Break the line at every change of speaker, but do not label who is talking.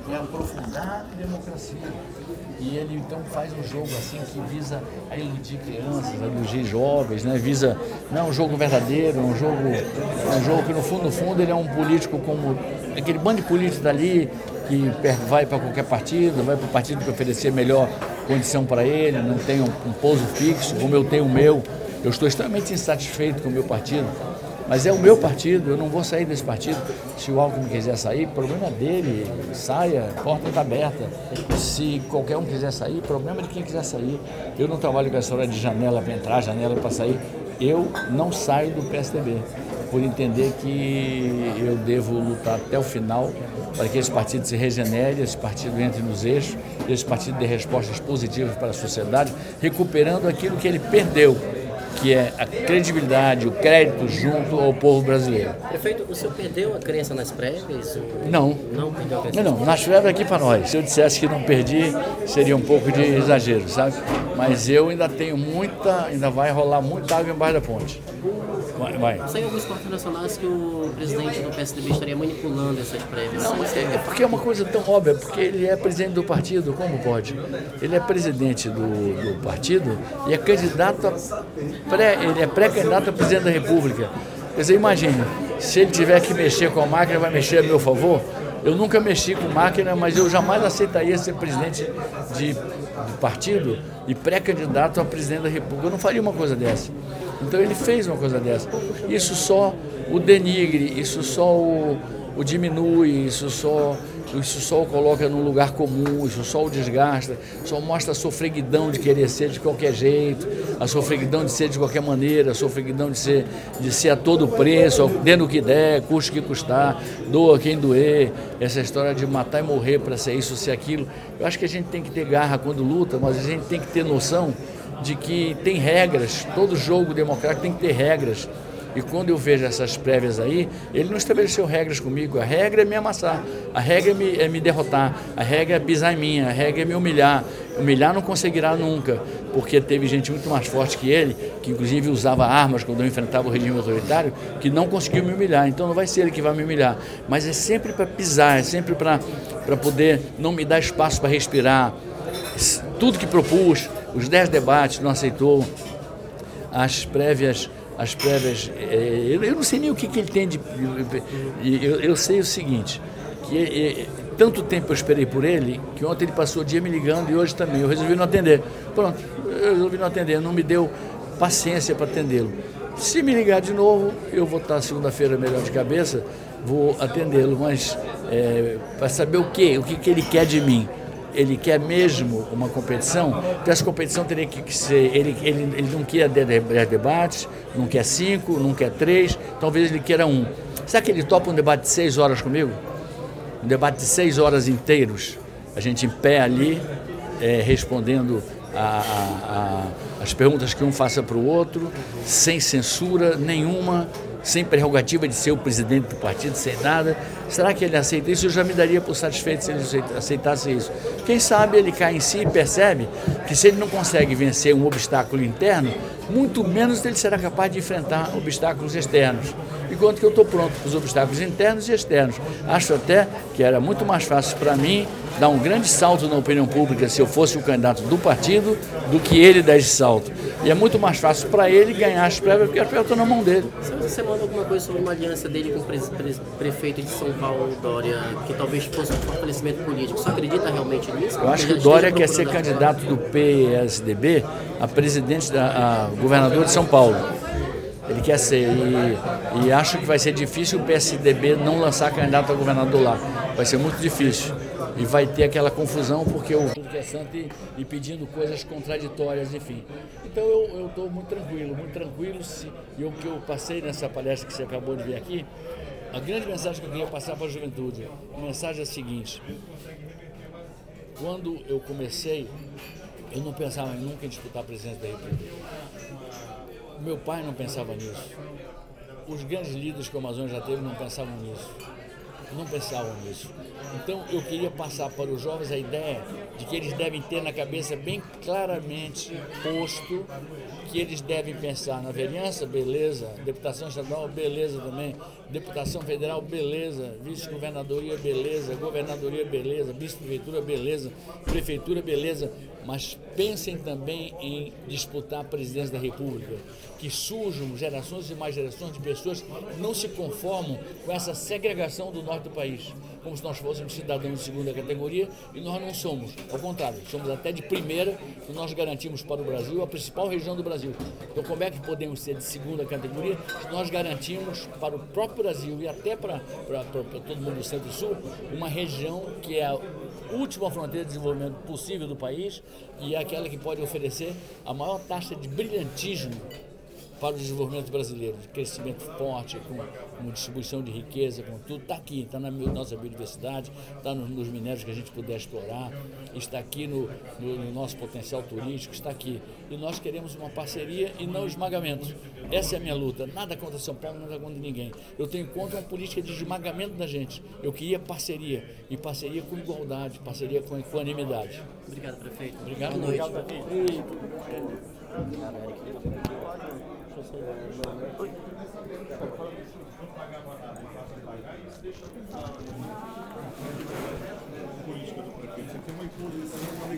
é aprofundar a democracia. E ele então faz um jogo assim que visa a iludir crianças, a iludir jovens, né? Visa, não é um jogo verdadeiro, é um jogo que no fundo ele é um político como aquele bando de políticos dali que vai para qualquer partido, vai para o partido que oferecer melhor condição para ele, não tem um pouso fixo, como eu tenho o meu. Eu estou extremamente insatisfeito com o meu partido, mas é o meu partido, eu não vou sair desse partido. Se o Alckmin quiser sair, problema dele, saia, a porta está aberta. Se qualquer um quiser sair, problema de quem quiser sair. Eu não trabalho com essa história de janela para entrar, janela para sair. Eu não saio do PSDB, por entender que eu devo lutar até o final para que esse partido se regenere, esse partido entre nos eixos, esse partido dê respostas positivas para a sociedade, recuperando aquilo que ele perdeu, que é a credibilidade, o crédito junto ao povo brasileiro.
Prefeito, o senhor perdeu a crença nas prévias?
Não.
Não perdeu a crença?
Não, nas prévias aqui para nós. Se eu dissesse que não perdi, seria um pouco de exagero, sabe? Mas eu ainda tenho ainda vai rolar muita água embaixo da ponte. Vai.
Saiu alguns cortes nacionais que o presidente do PSDB estaria manipulando essas prévias.
Não, mas é porque é uma coisa tão óbvia, porque ele é presidente do partido, como pode? Ele é presidente do partido e é candidato ele é pré-candidato a presidente da República. Quer dizer, imagine, se ele tiver que mexer com a máquina, vai mexer a meu favor? Eu nunca mexi com máquina, mas eu jamais aceitaria ser presidente do partido e pré-candidato a presidente da República. Eu não faria uma coisa dessa. Então ele fez uma coisa dessa. Isso só o denigre, isso só o diminui, isso só o coloca num lugar comum, isso só o desgasta, só mostra a sofreguidão de querer ser de qualquer jeito, a sofreguidão de ser de qualquer maneira, a sofreguidão de ser a todo preço, dando o que der, custe o que custar, doa quem doer, essa história de matar e morrer para ser isso, ser aquilo. Eu acho que a gente tem que ter garra quando luta, mas a gente tem que ter noção de que tem regras, todo jogo democrático tem que ter regras. E quando eu vejo essas prévias aí, ele não estabeleceu regras comigo. A regra é me amassar, a regra é me derrotar, a regra é pisar em mim, a regra é me humilhar. Humilhar não conseguirá nunca, porque teve gente muito mais forte que ele, que inclusive usava armas quando eu enfrentava o regime autoritário, que não conseguiu me humilhar. Então não vai ser ele que vai me humilhar, mas é sempre para pisar, é sempre para poder não me dar espaço para respirar. Tudo que propus, os 10 debates, não aceitou, as prévias, eu não sei nem o que ele tem de... Eu sei o seguinte, que tanto tempo eu esperei por ele, que ontem ele passou o dia me ligando e hoje também, eu resolvi não atender. Pronto, eu resolvi não atender, não me deu paciência para atendê-lo. Se me ligar de novo, eu vou estar segunda-feira melhor de cabeça, vou atendê-lo, mas para saber o que ele quer de mim. Ele quer mesmo uma competição, então essa competição teria que ser, ele não quer 10 debates, não quer 5, não quer 3, talvez ele queira 1. Será que ele topa um debate de 6 horas comigo? Um debate de 6 horas inteiros, a gente em pé ali, respondendo as perguntas que um faça para o outro, sem censura nenhuma, sem prerrogativa de ser o presidente do partido, sem nada. Será que ele aceita isso? Eu já me daria por satisfeito se ele aceitasse isso. Quem sabe ele cai em si e percebe que se ele não consegue vencer um obstáculo interno, muito menos ele será capaz de enfrentar obstáculos externos. Enquanto que eu estou pronto para os obstáculos internos e externos. Acho até que era muito mais fácil para mim dar um grande salto na opinião pública se eu fosse o candidato do partido do que ele dar esse salto. E é muito mais fácil para ele ganhar as prévias, porque as prévias estão na mão dele.
Você manda alguma coisa sobre uma aliança dele com o prefeito de São Paulo, Dória, que talvez fosse um fortalecimento político? Você acredita realmente nisso?
Eu acho que o Dória quer ser candidato do PSDB a presidente, a governador de São Paulo. Ele quer ser, e acho que vai ser difícil o PSDB não lançar candidato a governador lá. Vai ser muito difícil. E vai ter aquela confusão porque o povo quer santo e pedindo coisas contraditórias, enfim. Então eu estou muito tranquilo. E o que eu passei nessa palestra que você acabou de ver aqui, a grande mensagem que eu queria passar para a juventude, a mensagem é a seguinte: quando eu comecei, eu não pensava nunca em disputar a presidência da República. Meu pai não pensava nisso. Os grandes líderes que o Amazonas já teve não pensavam nisso. Então eu queria passar para os jovens a ideia de que eles devem ter na cabeça bem claramente posto que eles devem pensar na vereança, beleza, deputação estadual, beleza também, deputação federal, beleza, vice-governadoria, beleza, governadoria, beleza, vice-prefeitura, beleza, prefeitura, beleza, mas pensem também em disputar a presidência da República, que surjam gerações e mais gerações de pessoas que não se conformam com essa segregação do norte do país, como se nós fôssemos cidadãos de segunda categoria, e nós não somos, ao contrário, somos até de primeira, e nós garantimos para o Brasil a principal região do Brasil. Então como é que podemos ser de segunda categoria se nós garantimos para o próprio Brasil e até para todo mundo do Centro e Sul, uma região que é a última fronteira de desenvolvimento possível do país e é aquela que pode oferecer a maior taxa de brilhantismo para o desenvolvimento brasileiro, de crescimento forte, com distribuição de riqueza, com tudo, está aqui, está na nossa biodiversidade, está nos minérios que a gente puder explorar, está aqui no nosso potencial turístico, está aqui. E nós queremos uma parceria e não esmagamento. Essa é a minha luta, nada contra São Paulo, nada contra ninguém. Eu tenho contra uma política de esmagamento da gente. Eu queria parceria, e parceria com igualdade, parceria com equanimidade.
Obrigado, prefeito.
Obrigado,
boa noite.
Obrigado,
política do prefeito. Você tem uma imposição